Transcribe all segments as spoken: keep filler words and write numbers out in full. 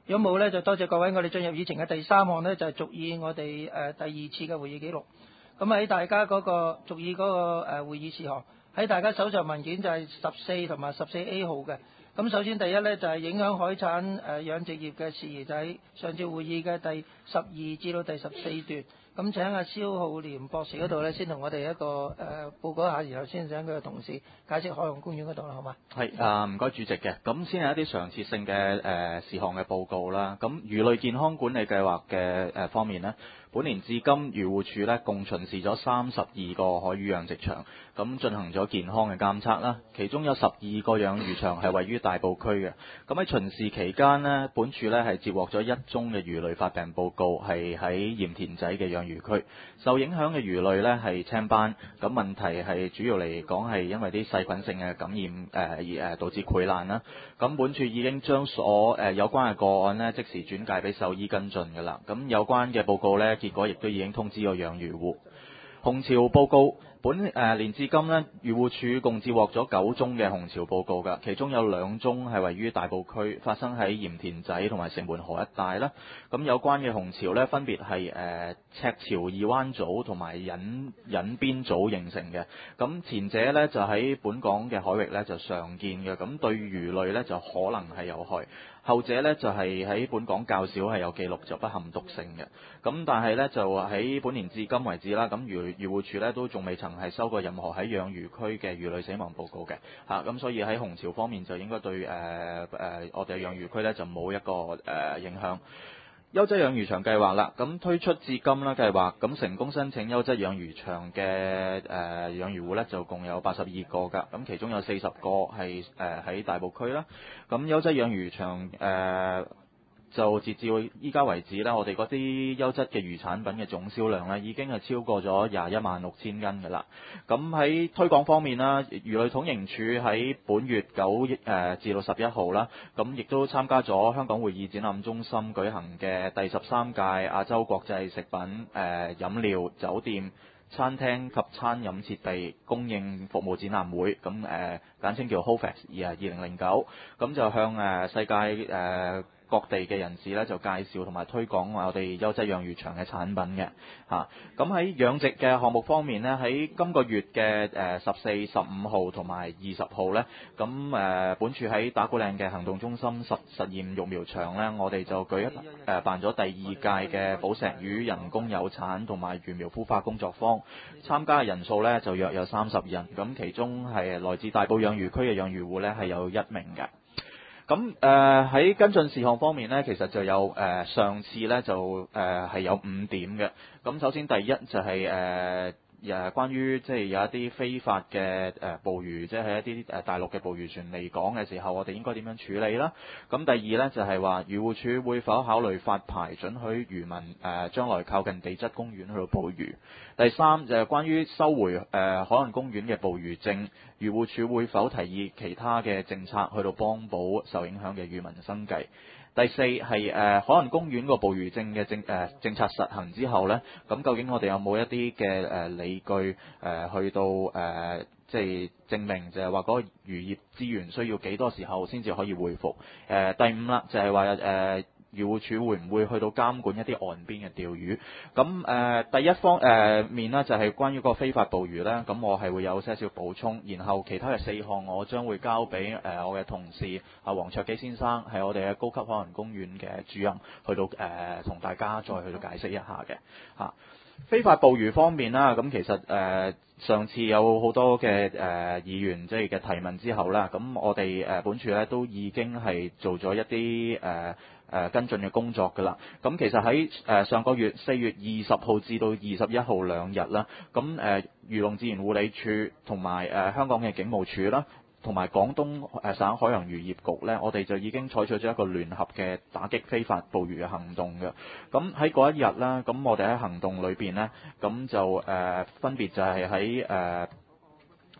如果冇咧，就多謝各位。我哋進入議程嘅第三項呢，就係續議我哋誒、呃、第二次嘅會議記錄。咁喺大家嗰、那個續議嗰、那個誒、呃、會議事項，喺大家手上文件就係十四同埋十四 A 號嘅。咁首先第一呢，就係、是、影響海產誒、呃、養殖業嘅事宜，就喺上次會議嘅第十二至到第十四段。咁請阿蕭浩廉博士嗰度咧，先同我哋一個誒、呃、報告一下，然後先請佢嘅同事解釋海洋公園嗰度啦，好嘛？ 係啊，唔該主席嘅。咁先係一啲常設性嘅誒、呃、事項嘅報告啦。咁魚類健康管理計劃嘅誒方面呢，本年至今漁護署呢共巡視咗三十二個海魚養殖場，咁進行咗健康嘅監測啦。其中有十二個養魚場係位於大埔區嘅。咁喺巡視期間呢，本署呢係接獲咗一宗嘅魚類發病報告，係喺鹽田仔嘅養魚區。受影響嘅魚類呢係青斑，咁問題係主要嚟講係因為啲細菌性嘅感染誒而誒導致潰爛啦。咁本署已經將所誒有關嘅個案呢即時轉介俾獸醫跟進㗎啦。咁有關嘅報告呢，結果亦都已經通知咗養魚戶。紅潮報告，本誒、呃、年至今呢，漁護署共接獲咗九宗嘅紅潮報告㗎，其中有兩宗係位於大埔區，發生喺鹽田仔同埋城門河一帶啦。咁有關嘅紅潮呢，分別係誒、呃、赤潮二灣組同埋隱隱邊組形成嘅。咁前者呢，就喺本港嘅海域呢就常見嘅，咁對魚類呢，就可能係有害。後者呢，就係喺本港較少係有記錄，就不含毒性嘅。咁但係呢，就喺本年至今為止啦，咁漁漁護署呢都仲未曾係收過任何喺養魚區嘅魚類死亡報告嘅嚇。咁、啊、所以喺紅潮方面就應該對誒誒、呃呃、我哋養魚區呢就冇一個誒、呃、影響。優質養魚場計劃啦，咁推出至今啦計劃，咁成功申請優質養魚場嘅誒、呃、養魚戶呢，就共有八十二個㗎，咁其中有四十個係誒喺大埔區啦。咁優質養魚場誒、呃就截至依家為止呢，我哋嗰啲優質嘅魚產品嘅總銷量呢，已經係超過咗廿一萬六千斤㗎啦。咁喺推廣方面啦，魚類統營處喺本月九誒至到十一號啦，咁亦都參加咗香港會議展覽中心舉行嘅第十三屆亞洲國際食品誒、呃、飲料酒店餐廳及餐飲設備供應服務展覽會，咁誒、呃、簡稱叫 HOFEX 二二零零九，咁就向誒、呃、世界誒、呃各地嘅人士咧就介紹同埋推廣我哋優質養魚場嘅產品嘅嚇。咁喺養殖嘅項目方面呢，喺今個月嘅誒十四、十五號同埋二十號呢，咁誒、呃、本處喺打鼓嶺嘅行動中心實實驗育苗場呢，我哋就舉一誒、呃、辦咗第二屆嘅寶石魚人工有產同埋魚苗孵化工作坊，參加嘅人數呢就約有三十人，咁其中係來自大埔養魚區嘅養魚戶呢係有一名嘅。咁誒喺跟進事項方面呢，其實就有誒、呃、上次呢就誒係、呃、有五點嘅。咁首先第一就係誒誒關於即係有一啲非法嘅誒捕魚，即係一啲誒大陸嘅捕魚船嚟港嘅時候，我哋應該點樣處理啦？咁第二呢，就係話漁護署會否考慮發牌准許漁民誒將來靠近地質公園去到捕魚？第三就係關於收回誒、呃、海岸公園嘅捕魚證，漁護署會否提議其他嘅政策去到幫補受影響嘅漁民生計？第四係誒、呃、海岸公園個捕魚證嘅政誒、呃、政策實行之後呢，咁究竟我哋有冇一啲嘅誒理據誒、呃、去到誒、呃、即係證明就係話嗰個漁業資源需要幾多時候先至可以恢復？誒、呃、第五啦，就係話誒。呃漁護署會唔會去到監管一啲岸邊嘅釣魚？咁誒、呃、第一方誒、呃、面呢，就係、是、關於個非法捕魚呢，咁我係會有些少補充，然後其他嘅四項我將會交俾誒、呃、我嘅同事阿黃卓基先生，係我哋嘅高級海洋公園嘅主任，去到誒同、呃、大家再去到解釋一下嘅嚇。啊非法捕魚方面啦，咁其實誒、呃、上次有好多嘅誒、呃、議員即係嘅提問之後啦，咁我哋誒、呃、本處咧都已經係做咗一啲誒誒跟進嘅工作㗎啦。咁其實喺誒、呃、上個月四月二十號至到二十一號兩日啦，咁誒漁農自然護理署同埋誒香港嘅警務處啦，同埋廣東誒省海洋漁業局呢，我哋就已經採取咗一個聯合嘅打擊非法捕魚嘅行動嘅。咁喺嗰一日啦，咁我哋喺行動裏邊呢，咁就誒、呃、分別就係喺誒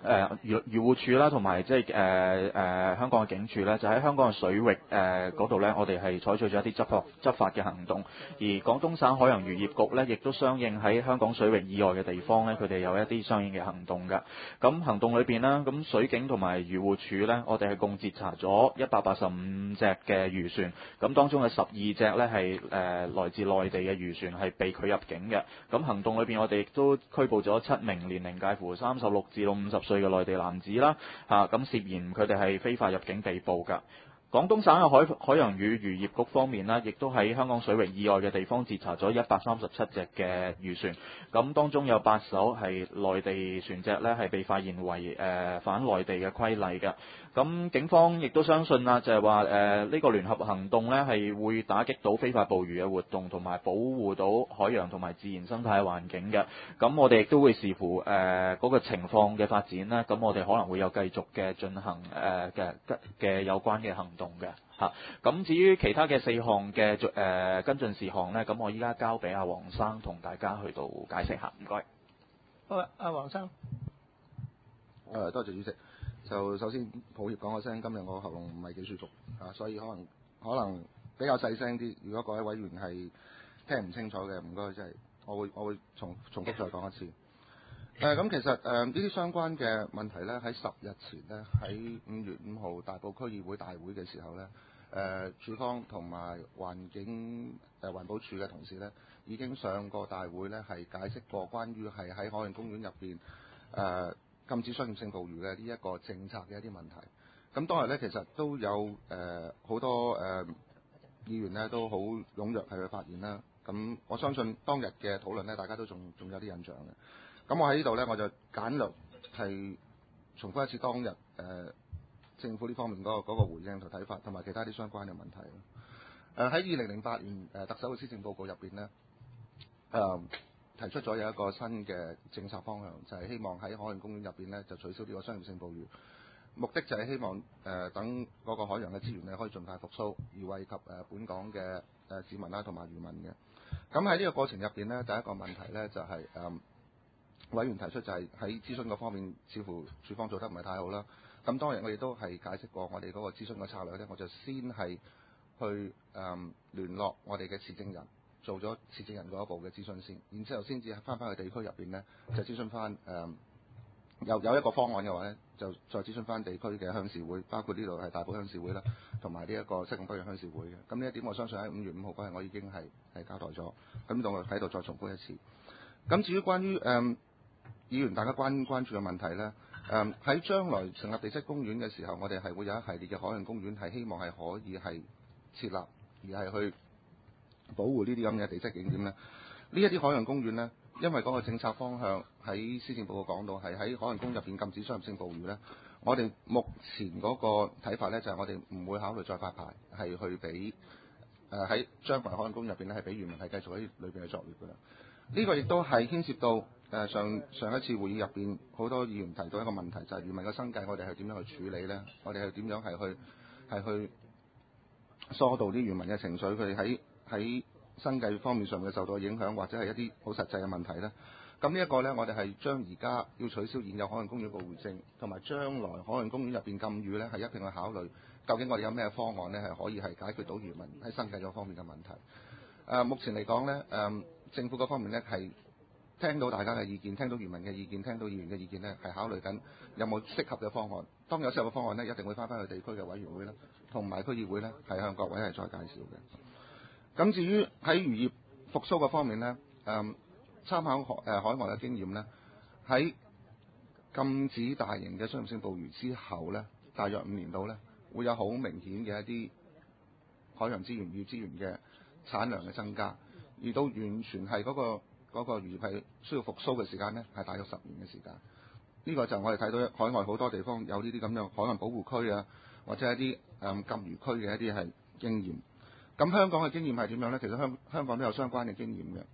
誒漁漁護署啦，同埋即係誒誒香港嘅警署咧，就喺香港嘅水域誒嗰度咧，我哋係採取咗一啲執法執法嘅行動。而廣東省海洋漁業局咧，亦都相應喺香港水域以外嘅地方咧，佢哋有一啲相應嘅行動㗎。咁行動裏邊啦，咁水警同埋漁護署咧，我哋係共截查咗一百八十五隻嘅漁船，咁當中嘅十二隻咧係誒來自內地嘅漁船係被拒入境嘅。咁行動裏邊，我哋亦都拘捕咗七名年齡介乎三十六至到五十歲嘅內地男子啦，嚇咁涉嫌佢哋係非法入境被捕㗎。廣東省嘅海海洋與漁業局方面呢，亦都喺香港水域以外嘅地方截查咗一百三十七隻嘅漁船，咁當中有八艘係內地船隻呢，係被發現為誒、呃、反內地嘅規例嘅。咁警方亦都相信啦，就係話誒呢個聯合行動呢，係會打擊到非法捕魚嘅活動，同埋保護到海洋同埋自然生態環境嘅。咁我哋亦都會視乎誒嗰、呃那個情況嘅發展啦，咁我哋可能會有繼續嘅進行誒嘅嘅有關嘅行動嘅嚇。咁至於其他嘅四項嘅誒、呃、跟進事項呢，咁我依家交俾阿黃生同大家去到解釋下，唔該。 好啊，阿黃生。 誒，多謝主席。就首先抱歉講個聲，今日我喉嚨唔係幾舒服啊，所以可能可能比較細聲啲。如果各位委員係聽唔清楚嘅，唔該，即係我會我會重重複再講一次。誒，咁其實誒呢啲相關嘅問題咧，喺十日前咧，喺五月五號大埔區議會大會嘅時候咧，誒署方同埋環境誒環保署嘅同事咧，已經上過大會咧，係解釋過關於係喺海洋公園入邊誒。呃禁止商業性捕魚嘅呢一個政策嘅一啲問題，咁當日咧其實都有誒好、呃、多誒、呃、議員咧都好踴躍係去發言啦。咁我相信當日嘅討論咧，大家都仲仲有啲印象嘅。咁我喺呢度咧，我就簡略係重複一次當日誒、呃、政府呢方面嗰、那個那個回應同睇法，同埋其他啲相關嘅問題。誒喺二零零八年誒、呃、特首嘅施政報告入邊咧，誒、呃。提出咗有一個新嘅政策方向，就係、是、希望喺海洋公園入邊咧就取消呢個商業性捕魚，目的就係希望誒、呃、等嗰個海洋嘅資源咧可以盡快復甦，而惠及誒、呃、本港嘅誒、呃、市民啦同埋漁民嘅。咁喺呢個過程入邊咧，第一個問題咧就係、是、誒、呃、委員提出就係喺諮詢嗰方面，似乎署方做得唔係太好啦。咁當日我亦都係解釋過我哋嗰個諮詢嘅策略咧，我就先係去誒、呃、聯絡我哋嘅持證人。做咗持證人嗰一步嘅諮詢先，然之後先至翻返去地區入邊呢，就諮詢翻誒有有一個方案嘅話呢，就再諮詢翻地區嘅鄉事會，包括呢度係大埔鄉事會啦，同埋呢一個西貢北嘅鄉事會嘅。咁呢一點我相信喺五月五號嗰日我已經係係交代咗。咁呢度我喺度再重複一次。咁至於關於誒、呃、議員大家關關注嘅問題呢，誒、呃、喺將來成立地質公園嘅時候，我哋係會有一系列嘅海洋公園係希望係可以係設立，而係去保護呢啲咁嘅地質景點呢，呢一啲海洋公園呢，因為嗰個政策方向喺施政報告講到係喺海洋公園入邊禁止商業性捕魚呢，我哋目前嗰個睇法呢，就係、是、我哋唔會考慮再發牌，係去俾誒喺將來海洋公園入邊呢，係俾漁民係繼續喺裏邊去作業㗎啦。呢、這個亦都係牽涉到誒、呃、上上一次會議入邊好多議員提到一個問題，就係、是、漁民嘅生計，我哋係點樣去處理呢？我哋係點樣係去係去疏導啲漁民嘅情緒，佢哋喺喺生計方面上嘅受到影響，或者係一啲好實際嘅問題呢。咁呢一個呢，我哋係將而家要取消現有海洋公園保護證，同埋將來海洋公園入邊禁漁呢，係一定去考慮究竟我哋有咩方案呢，係可以係解決到漁民喺生計嗰方面嘅問題。誒、呃，目前嚟講呢，誒、呃、政府嗰方面呢，係聽到大家嘅意見，聽到漁民嘅意見，聽到議員嘅意見呢，係考慮緊有冇適合嘅方案。當有適合嘅方案呢，一定會翻返去地區嘅委員會啦，同埋區議會呢，係向各位係再介紹嘅。咁至於喺漁業復甦嘅方面呢，誒、嗯、參考海誒海外嘅經驗呢，喺禁止大型嘅商業性捕魚之後呢，大約五年度呢，會有好明顯嘅一啲海洋資源、漁業資源嘅產量嘅增加，而到完全係嗰、嗰個嗰、嗰個漁業係需要復甦嘅時間呢，係大約十年嘅時間。呢、呢個就我哋睇到海外好多地方有呢啲咁樣海洋保護區啊，或者一啲誒、嗯、禁漁區嘅一啲係經驗。咁香港嘅經驗係點樣呢？其實香香港都有相關嘅經驗嘅，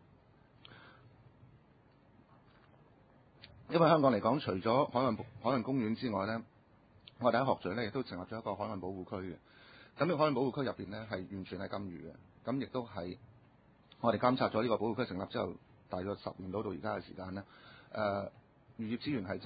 因為香港嚟講，除咗海洋海洋公園之外呢，我哋喺鶴咀呢亦都成立咗一個海洋保護區嘅。咁呢個海洋保護區入邊呢，係完全係禁漁嘅。咁亦都係我哋監察咗呢個保護區成立之後，大約十年到到而家嘅時間呢，誒、呃、漁業資源係真係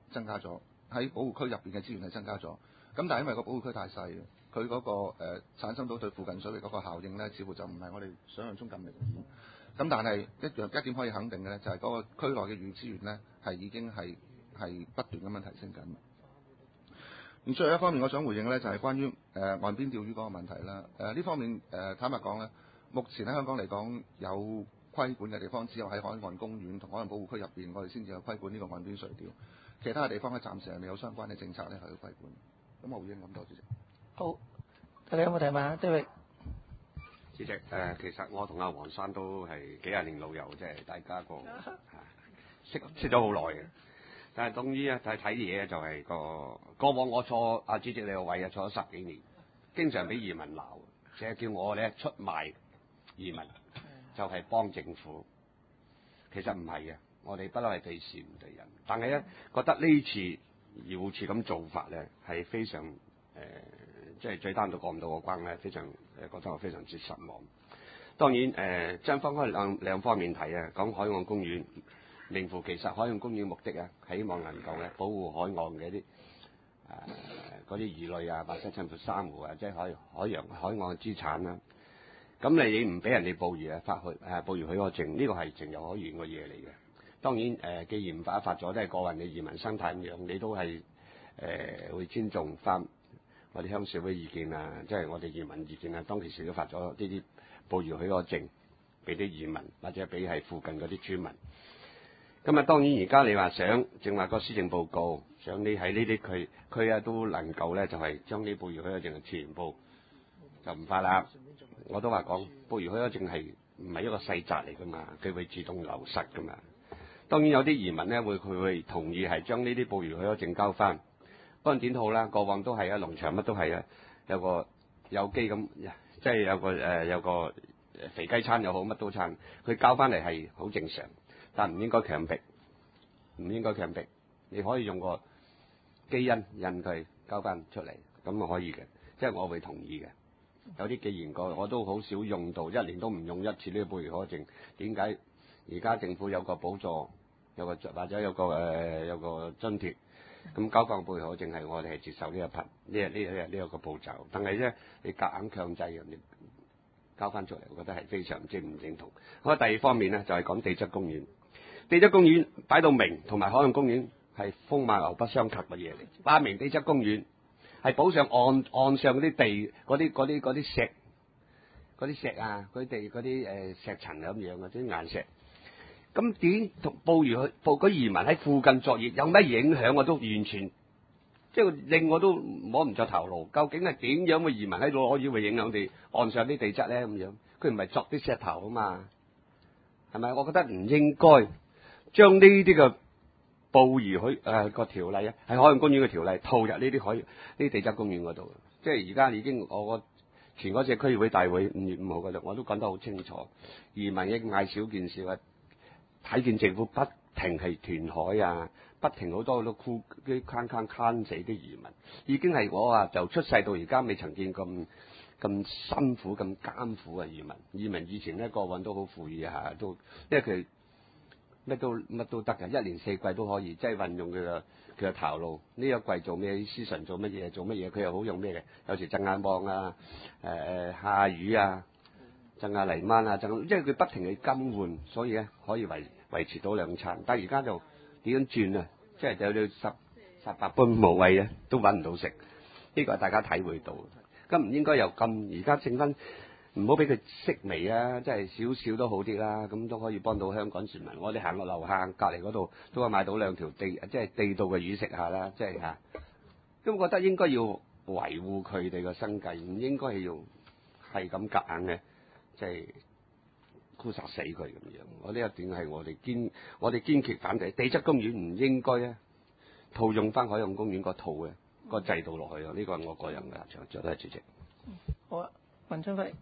增加咗，喺保護區入邊嘅資源係增加咗。咁但係因為個保護區太細，佢嗰、個誒、呃、產生到對附近水域嗰個效應咧，似乎就唔係我哋想象中咁明顯。咁但係一樣一點可以肯定嘅咧，就係、是、嗰個區內嘅漁業資源咧係已經係係不斷咁樣提升緊。咁最後一方面，我想回應咧就係、是、關於誒、呃、岸邊釣魚嗰個問題啦。誒、呃、呢方面誒、呃、坦白講咧，目前喺香港嚟講有規管嘅地方只有喺海岸公園同海岸保護區入邊，我哋先至有規管呢個岸邊垂釣。其他嘅地方咧暫時係未有相關嘅政策咧係去規管。咁我回應咁多，主席。 好，大家有冇提問啊？David。 主席，誒、呃、其實我同阿黃生都係幾廿年老友，即係大家個、啊、識識咗好耐嘅。但係當於啊睇睇嘢就係個過往我坐阿主席你個位啊，坐咗十幾年，經常俾移民鬧，淨係叫我咧出賣移民，就係、是、幫政府。其實唔係嘅，我哋不嬲係對事唔對人。但係咧覺得呢次漁護署咁做法咧係非常誒。呃即係最單獨過唔到個關咧，非常誒覺得我非常之失望。當然誒，將、呃、分開兩兩方面睇啊，講海岸公園，名副其實海岸公園目的啊，希望能夠咧保護海岸嘅啲誒嗰啲魚類啊，或者甚至珊瑚啊，即係海海洋海岸嘅資產啦。咁你唔俾人哋捕魚啊，發去誒捕魚許可證，呢、這個係情有可原嘅嘢嚟嘅。當然誒、呃，既然發發咗都係個人嘅移民生態咁樣，你都係誒、呃、會尊重翻我哋鄉社會意見啊，即係我哋移民意見啊，當其時都發咗呢啲捕魚許可證俾啲移民，或者俾係附近嗰啲村民。咁啊，當然而家你話想，正話個施政報告，想你喺呢啲區區啊都能夠咧，就係、是、將啲捕魚許可證全部就唔發啦。我都話講，捕魚許可證係唔係一個細則嚟噶嘛，佢會自動流失噶嘛。當然有啲移民咧會佢會同意係將呢啲捕魚許可證交翻。不論點好啦，過往都係啊，農場乜都係啊，有個有機咁，即係有個誒、呃、有個肥雞餐又好，乜都餐，佢交翻嚟係好正常，但唔應該強迫，唔應該強迫，你可以用個基因印佢交翻出嚟，咁啊可以嘅，即係我會同意嘅。有啲既然個我都好少用到，一年都唔用一次呢個捕魚許可證，點解而家政府有個補助，有個或者有個誒、呃、有個津貼？咁交翻捕魚許可證係我哋係接受呢一匹呢呢呢呢一個步驟，但係咧你夾硬強制人哋交翻出嚟，我覺得係非常之唔認同。好啊，第二方面咧就係、是、講地質公園，地質公園擺到明，同埋海岸公園係風馬牛不相及嘅嘢嚟。擺明地質公園係補上岸岸上嗰啲地嗰啲嗰啲嗰啲石嗰啲石啊，嗰啲地嗰啲誒石層咁樣嘅啲岩石。咁點同捕魚去捕嗰移民喺附近作業有咩影響？我都完全即係令我都摸唔着頭腦。究竟係點樣嘅移民喺度攞魚會影響地岸上啲地質咧？咁樣佢唔係作啲石頭啊嘛，係咪？我覺得唔應該將呢啲嘅捕魚許誒個條例啊，喺海岸公園嘅條例套入呢啲海呢啲地質公園嗰度。即係而家已經我前嗰次區議會大會五月五號嗰度，我都講得好清楚，移民亦嗌少件事啊。睇見政府不停係填海啊，不停好多好多枯啲坑坑坑死啲移民，已經係我啊就出世到而家未曾見咁咁辛苦咁艱苦嘅移民。移民以前咧個運都好富裕下，都因為佢乜都乜都得嘅，一年四季都可以，即係運用佢嘅佢嘅頭腦。呢一季做咩？思辰做乜嘢？做乜嘢？佢又好用咩嘅？有時掙眼網啊，誒、呃、誒下魚啊，掙下泥鯭啊，掙，即係佢不停去更換，所以咧可以維維持到兩餐。但係而家就點樣轉啊？即係有啲十十八般無謂啊，都揾唔到食。呢個係大家體會到。咁唔應該又咁，而家剩翻唔好俾佢息微啊！即係少少都好啲啦，咁都可以幫到香港市民。我哋行落樓下隔離嗰度都可以買到兩條地，即係地道嘅魚食下啦，即係嚇。咁我覺得應該要維護佢哋嘅生計，唔應該係要係咁夾硬嘅，即係箍殺死佢咁樣。我呢一點係我哋堅，我哋堅決反對。地質公園唔應該咧套用翻海洋公園個套嘅個制度落去咯。呢個係我個人嘅立場，就都係主席。 好啊，文昌輝。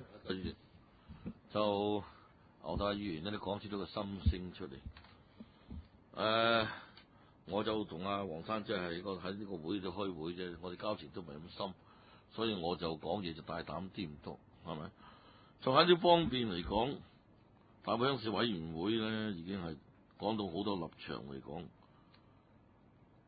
就牛大議員咧，你講出咗個心聲出嚟。誒、呃，我就同阿黃生即係喺個喺呢個會度開會啫，我哋交情都唔係咁深，所以我就講嘢就大膽啲唔多，係咪？就喺呢方面嚟講，大埔鄉事委員會咧已經係講到好多立場嚟講，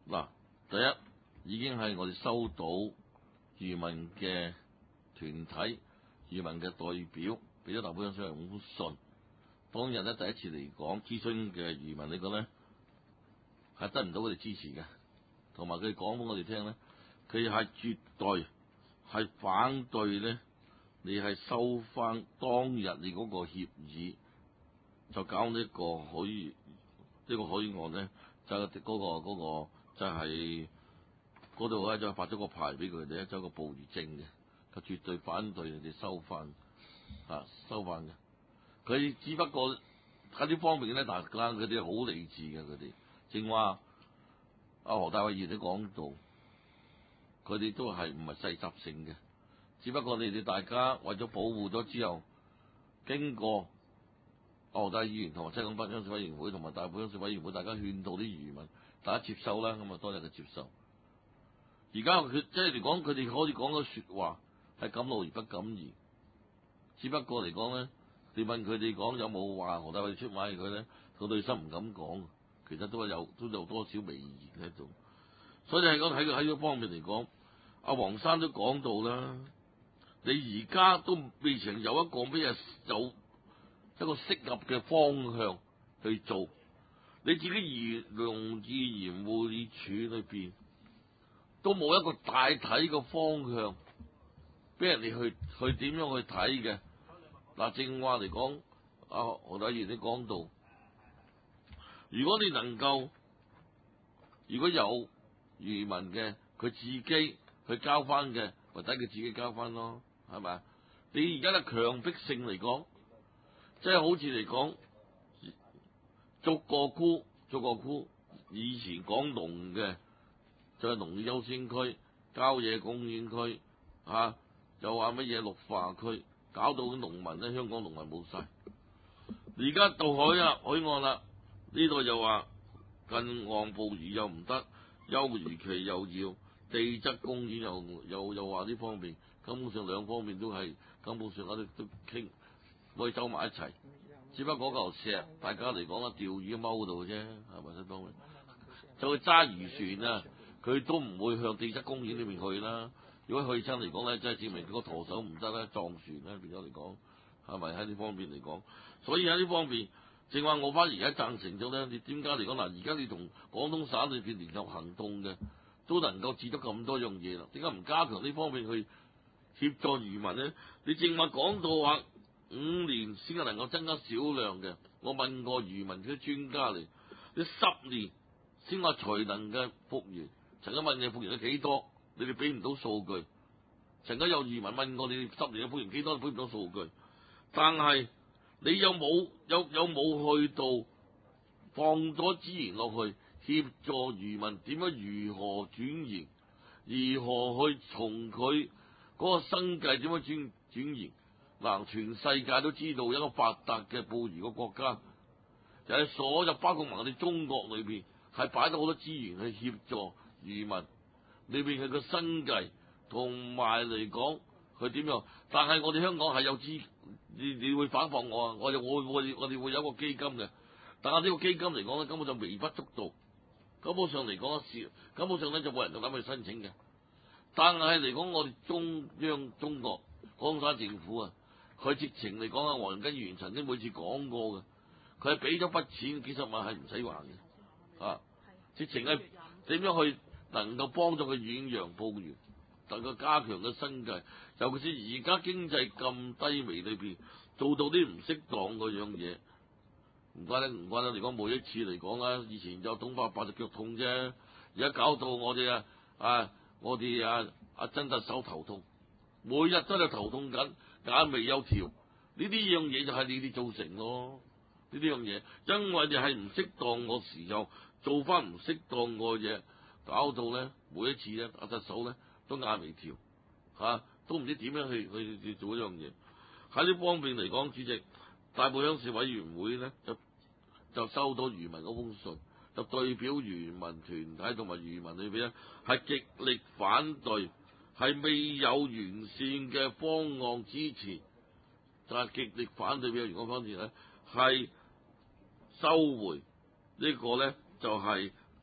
嗱，第一已經係我哋收到漁民嘅團體、漁民嘅代表俾咗大埔鄉事委員會信。當日咧第一次嚟講諮詢嘅漁民呢個咧係得唔到佢哋支持嘅，同埋佢哋講俾我哋聽咧，佢係絕對係反對咧，你係收翻當日你嗰個協議，就搞呢個可以呢個可以案咧，就嗰、嗰個嗰、嗰個就係嗰度咧就發咗個牌俾佢哋咧，就一個捕魚證嘅，佢絕對反對你哋收翻啊收翻嘅。佢只不過喺呢方面咧，大家佢哋好理智嘅，佢哋正話阿何大偉議員都講到，佢哋都係唔係細集性嘅，只不過你哋大家為咗保護咗之後，經過何大偉議員同埋西貢北鄉事委員會同埋大埔鄉事委員會，大家勸導啲漁民，大家接受啦，咁啊多謝佢接受。而家佢即係嚟講，佢哋可以講嘅説話係敢怒而不敢言，只不過嚟講咧。你問佢哋講有冇話何大偉出賣佢咧？佢內心唔敢講，其實都係有都有多少微言喺度。所以喺嗰喺喺嗰方面嚟講，阿黃生都講到啦，你而家都未曾有一個咩嘢有一個適合嘅方向去做，你自己漁農自然護理署裏邊都冇一個大體嘅方向俾人哋去去點樣去睇嘅。嗱，正話嚟講，阿何大偉議員都講到，如果你能夠，如果有漁民嘅，佢自己去交翻嘅，或者佢自己交翻咯，係咪？你而家嘅強迫性嚟講，即係好似嚟講，逐個箍，逐個箍，以前講農嘅，就係農業優先區、郊野公園區，嚇、啊，又話乜嘢綠化區。搞到啲農民咧，香港農民冇晒。而家到海啊，海岸啦，呢度又話近岸捕魚又唔得，休漁期又要，地質公園又又又話呢方面，根本上兩方面都係根本上我哋都傾可以走埋一齊。只不過嗰嚿石，大家嚟講啊，釣魚踎度啫，係咪先當然？就去揸漁船啊，佢都唔會向地質公園裏面去啦。如果去親嚟講咧，真係證明佢個舵手唔得啦，撞船咧變咗嚟講，係咪喺呢方面嚟講？所以喺呢方面，正話我反而而家贊成咗咧。你點解嚟講嗱？而家你同廣東省裏邊聯合行動嘅，都能夠治得咁多樣嘢啦。點解唔加強呢方面去協助漁民咧？你正話講到話五年先係能夠增加少量嘅，我問過漁民啲專家嚟，你十年先話才能嘅復原。曾經問你復原咗幾多？你哋俾唔到數據，曾經有漁民問過你哋十年嘅復原幾多，都俾唔到數據。但係你有冇有有冇去到放咗資源落去協助漁民點樣如何轉型，如何去從佢嗰個生計點樣轉轉型？嗱，全世界都知道一個發達嘅捕魚嘅國家，就係所有包括埋我哋中國裏邊，係擺咗好多資源去協助漁民。裏邊佢個生計同埋嚟講佢點樣？但係我哋香港係有資，你你會反駁我啊？我哋我我我哋會有一個基金嘅，但係呢個基金嚟講咧，根本就微不足道，根本上嚟講少，根本上咧就冇人夠膽去申請嘅。但係嚟講，我哋中央中國廣東省政府啊，佢直情嚟講啊，黃仁根議員曾經每次講過嘅，佢係俾咗筆錢幾十萬係唔使還嘅，啊，直情係點樣去？能夠幫助佢遠洋捕魚，能夠加強嘅生計，尤其是而家經濟咁低微裏邊，做到啲唔適當嗰樣嘢，唔怪得唔怪得嚟講，每一次嚟講啦，以前就董伯伯隻腳痛啫，而家搞到我哋啊啊，我哋啊阿曾特首頭痛，每日都喺度頭痛緊，眼眉有條，呢啲樣嘢就係你哋造成咯，呢啲樣嘢，因為你係唔適當個時候做翻唔適當個嘢。搞到咧，每一次咧，阿特首咧都眼眉跳，嚇、啊、都唔知點樣去去去做一樣嘢。喺呢方面嚟講，主席大埔鄉事委員會咧就就收到漁民嗰封信，就代表漁民團體同埋漁民裏邊咧係極力反對，係未有完善嘅方案支持，就係、是、極力反對嘅漁民方面咧係收回個呢個咧就係、是。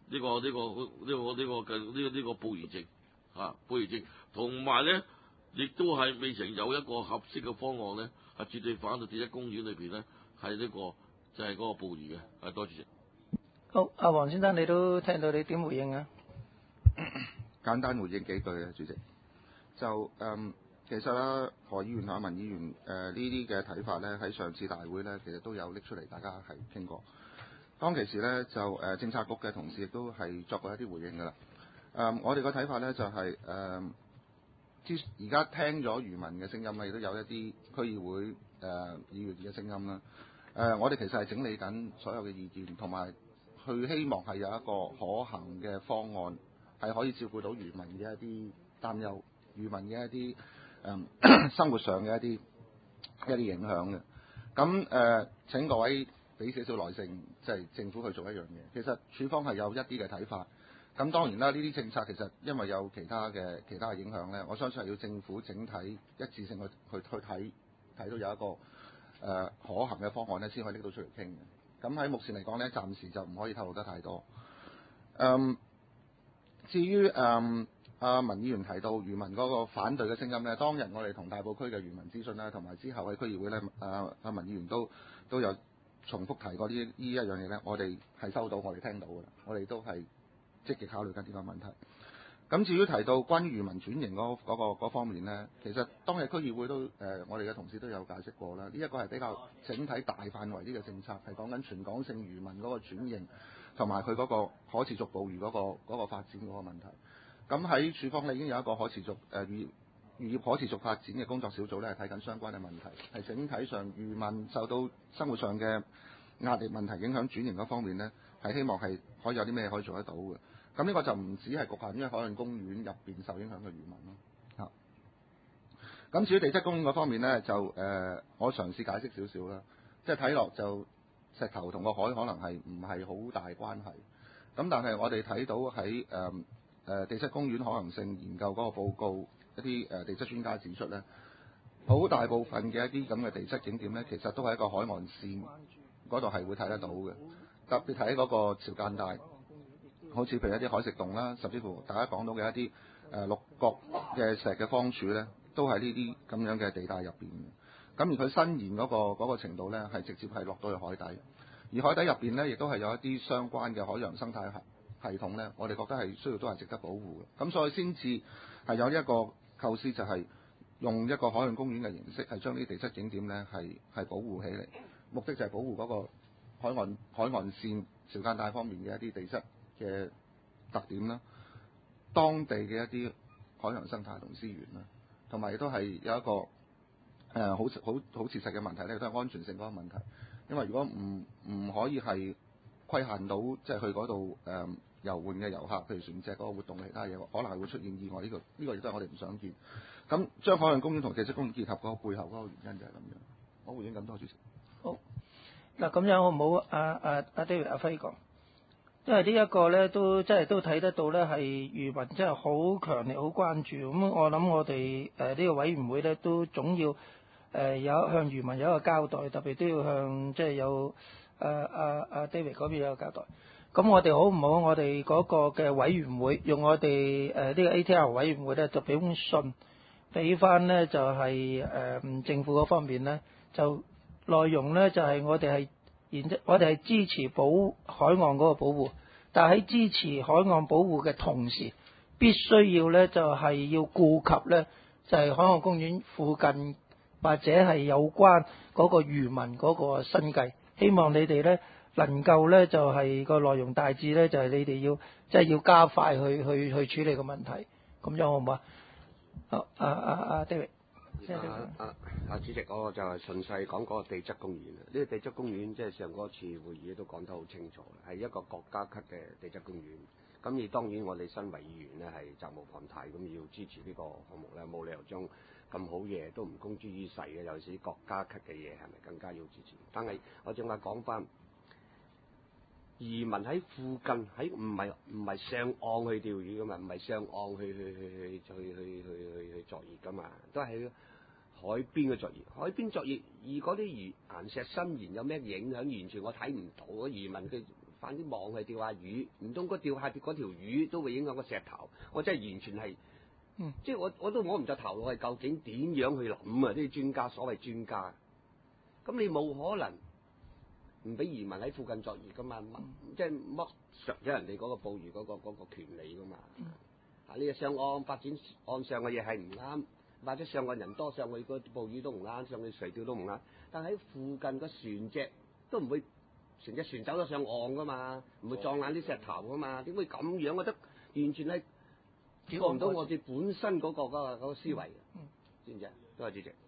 呢個呢個呢個呢個嘅呢個呢個捕魚證啊，捕魚證，同埋咧亦都係未曾有一個合適嘅方案咧，係絕對反對地質公園裏邊咧係呢個就係、是、嗰個捕魚嘅。係多謝。 好，阿黃先生你都聽到，你點回應啊？ 簡單回應幾句啊，主席。就誒、嗯，其實啦，何議員同阿文議員誒、呃、呢啲嘅睇法咧，喺上次大會咧，其實都有拎出嚟，大家係傾過。當其時咧，就誒、呃、政策局嘅同事亦都係作過一啲回應㗎啦。誒、呃，我哋個睇法咧就係、是、誒，之而家聽咗漁民嘅聲音咧，亦都有一啲區議會誒、呃、議員嘅聲音啦。誒、呃，我哋其實係整理緊所有嘅意見，同埋去希望係有一個可行嘅方案，係可以照顧到漁民嘅一啲擔憂。漁民嘅一啲誒、嗯、生活上嘅一啲一啲影響嘅，咁誒、呃、請各位俾少少耐性，即係政府去做一樣嘢。其實署方係有一啲嘅睇法，咁當然啦，呢啲政策其實因為有其他嘅其他嘅影響咧，我相信係要政府整體一致性去去去睇睇到有一個誒、呃、可行嘅方案咧，先可以拎到出嚟傾嘅。咁喺目前嚟講咧，暫時就唔可以透露得太多。嗯，至於誒。嗯阿文議員提到漁民嗰個反對嘅聲音咧，當日我哋同大埔區嘅漁民諮詢啦，同埋之後喺區議會咧，阿阿文議員都都有重複提過呢呢一樣嘢咧，我哋係收到，我哋聽到嘅，我哋都係積極考慮緊呢個問題。咁至於提到關於漁民轉型嗰嗰個嗰方面咧，其實當日區議會都誒、呃，我哋嘅同事都有解釋過啦。呢、這、一個係比較整體大範圍啲嘅政策，係講緊全港性漁民嗰個轉型，同埋佢嗰個可持續捕魚嗰、嗰個嗰、嗰個發展嗰個問題。咁喺署方咧已經有一個可持續誒、呃、漁漁業可持續發展嘅工作小組咧，係睇緊相關嘅問題，係整體上漁民受到生活上嘅壓力問題影響轉型嗰方面咧，係希望係可以有啲咩可以做得到嘅。咁呢個就唔止係局限於海洋公園入邊受影響嘅漁民咯。嚇。咁至於地質公園嗰方面咧，就誒、呃、我嘗試解釋少少啦，即係睇落就石頭同個海可能係唔係好大關係。咁但係我哋睇到喺誒。呃誒、呃、地質公園可能性研究嗰個報告，一啲誒、呃、地質專家指出咧，好大部分嘅一啲咁嘅地質景點咧，其實都係一個海岸線嗰度係會睇得到嘅。特別睇嗰個潮間帶，好似譬如一啲海蝕洞啦，甚至乎大家講到嘅一啲誒、呃、六角嘅石嘅方柱咧，都係呢啲咁樣嘅地帶入邊嘅。咁而佢伸延嗰、嗰個嗰個程度咧，係直接係落到去海底，而海底入邊咧，亦都係有一啲相關嘅海洋生態系系統咧，我哋覺得係需要都係值得保護嘅，咁所以先至係有呢一個構思，就係用一個海洋公園嘅形式，係將呢啲地質景點咧係係保護起嚟，目的就係保護嗰個海岸海岸線潮間帶方面嘅一啲地質嘅特點啦，當地嘅一啲海洋生態同資源啦，同埋亦都係有一個誒、呃、好好好切實嘅問題咧，都係安全性嗰個問題，因為如果唔唔可以係規限到即係去嗰度誒遊玩嘅遊客，譬如船隻嗰個活動，其他嘢可能係會出現意外。呢、這個呢、這個亦都係我哋唔想見。咁將海洋公園同地質公園結合嗰個背後嗰個原因就係咁樣。我回應咁多，主席。 好，嗱咁樣好唔好？阿阿阿 David 阿輝哥，因為呢一個咧都即係都睇得到咧係漁民真係好強烈好關注。咁我諗我哋誒呢個委員會咧都總要誒、呃、有向漁民有一個交代，特別都要向即係有誒阿阿 David 嗰邊有一個交代。咁我哋好唔好？我哋嗰個嘅委員會用我哋誒呢個 A T L 委員會咧，就俾封信俾翻咧，就係、是、誒、呃、政府嗰方面咧，就內容咧就係、是、我哋係然我哋係支持保海岸嗰個保護，但係喺支持海岸保護嘅同時，必須要咧就係、是、要顧及咧就係、是、海岸公園附近或者係有關嗰個漁民嗰個生計，希望你哋咧。能夠咧就係、是、個內容大致咧就係、是、你哋要即係、就是、要加快去去去處理個問題，咁樣好唔好啊？好，阿阿阿 David， 阿阿阿主席，我就係順勢講嗰個地質公園啦。呢、這個地質公園即係上嗰次會議都講得好清楚，係一個國家級嘅地質公園。咁而當然我哋身為議員呢，係責無旁貸咁要支持呢個項目咧，冇理由將咁好嘢都唔公諸於世嘅，尤其是國家級嘅嘢係咪更加要支持？但係我正話講翻。漁民喺附近，喺唔係唔係上岸去釣魚噶嘛，唔係上岸去去去去去去去去作業噶嘛，都係去海邊嘅作業。海邊作業，而嗰啲魚岩石伸延有咩影響？完全我睇唔到。漁民佢翻啲網去釣下魚，唔通嗰釣下嗰條魚都會影響個石頭？我真係完全係， 嗯， 即係我我都摸唔着頭腦，係究竟點樣去諗啊？啲專家所謂專家，咁你冇可能唔俾漁民喺附近作業噶嘛？即係剝削咗人哋嗰個捕魚嗰、嗰個嗰、嗰個權利噶嘛？ 嗯、 啊，你上岸發展岸上嘅嘢係唔啱，或者上岸人多上去個捕魚都唔啱，上去垂釣都唔啱，但係喺附近個船隻都唔會。成隻船走咗上岸噶嘛，唔會撞爛啲石頭噶嘛？點會咁樣？我覺得完全係過唔到我哋本身嗰、嗰個嗰、嗰個嗰個思維嘅， 嗯， 知唔知啊？多謝主席。